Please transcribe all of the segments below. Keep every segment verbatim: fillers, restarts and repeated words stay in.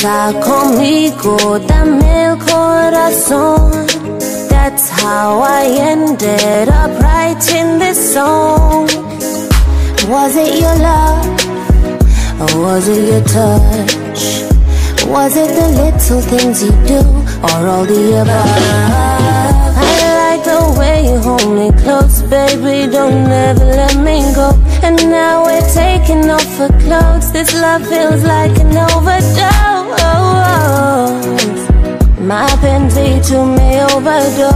Está conmigo, dame el corazón. That's how I ended up writing this song. Was it your love, or was it your touch? Was it the little things you do, or all the above? I like the way you hold me close, baby, don't ever let me go. And now we're taking off our clothes, this love feels like an overdose. Mapenzi tumeoverdose.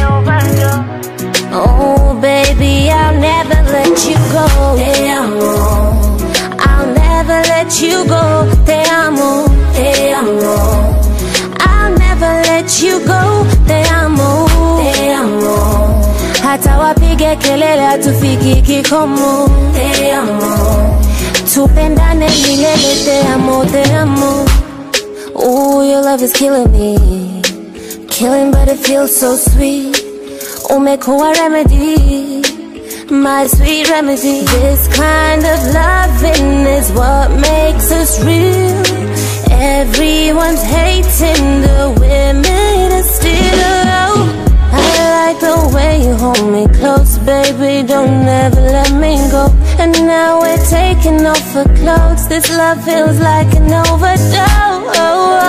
Oh baby, I'll never let you go. Te amo. I'll never let you go. Te amo. Te amo. I'll never let you go. Te amo. Te amo. Hata wapige kelele hatufiki kikomo. Te amo. Tupendane milele. Te amo. Te amo. Ooh, your love is killing me. Killing, but it feels so sweet. Umekuwa remedy, my sweet remedy. This kind of loving is what makes us real. Everyone's hating the way made us still. I like the way you hold me close, baby, don't ever let me go. And now we're taking off our clothes, this love feels like an overdose.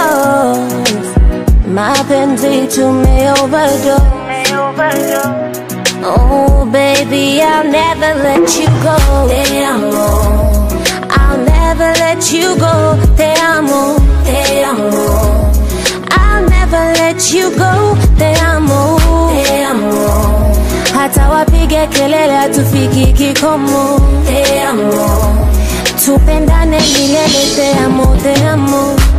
Mapenzi tumeoverdose. Oh baby, I'll never let you go. Te amo. I'll never let you go. Te amo. Te amo. I'll never let you go. Te amo. Te amo. Hata wapige kelele hatufiki kikomo. Te amo. Tupendane milele. Te amo. Te amo.